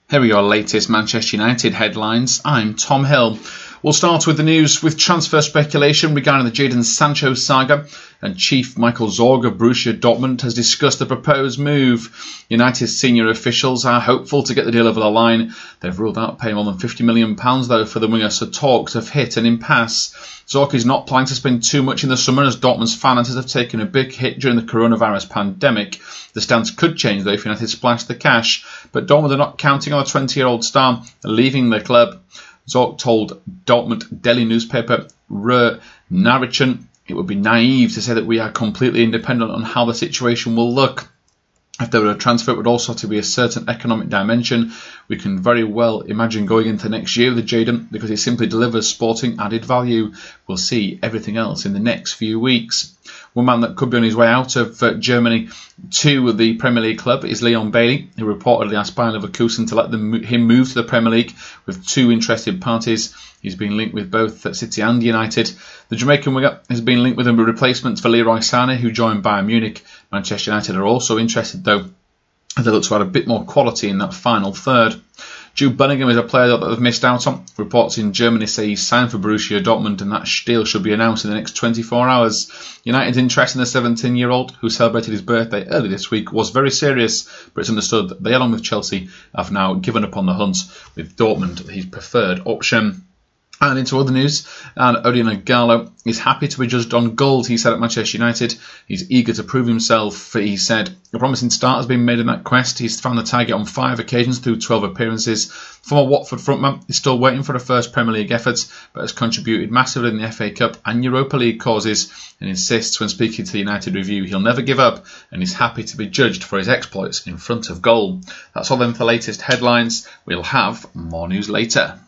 Here are your latest Manchester United headlines. I'm Tom Hill. We'll start with the news with transfer speculation regarding the Jadon Sancho saga, and Chief Michael Zorg of Borussia Dortmund has discussed the proposed move. United's senior officials are hopeful to get the deal over the line. They've ruled out paying more than £50 million though for the winger, so talks have hit an impasse. Zorg is not planning to spend too much in the summer as Dortmund's finances have taken a big hit during the coronavirus pandemic. The stance could change though if United splash the cash, but Dortmund are not counting on a 20-year-old star leaving the club. Zorc told Dortmund Daily newspaper Ruhr Nachrichten, "It would be naive to say that we are completely independent on how the situation will look. If there were a transfer, it would also have to be a certain economic dimension. We can very well imagine going into next year with Jadon because he simply delivers sporting added value. We'll see everything else in the next few weeks." One man that could be on his way out of Germany to the Premier League club is Leon Bailey, who reportedly asked Bayer Leverkusen to let him move to the Premier League with two interested parties. He's been linked with both City and United. The Jamaican winger has been linked with a replacement for Leroy Sané, who joined Bayern Munich. Manchester United are also interested, though, as they look to add a bit more quality in that final third. Jude Bellingham is a player that they've missed out on. Reports in Germany say he's signed for Borussia Dortmund, and that deal should be announced in the next 24 hours. United's interest in the 17-year-old, who celebrated his birthday early this week, was very serious, but it's understood that they, along with Chelsea, have now given up on the hunt, with Dortmund his preferred option. And into other news, and Odion Ighalo is happy to be judged on goals, he said at Manchester United. He's eager to prove himself, he said. A promising start has been made in that quest. He's found the target on 5 occasions through 12 appearances. Former Watford frontman is still waiting for a first Premier League effort, but has contributed massively in the FA Cup and Europa League causes, and insists when speaking to the United Review he'll never give up, and is happy to be judged for his exploits in front of goal. That's all then for the latest headlines. We'll have more news later.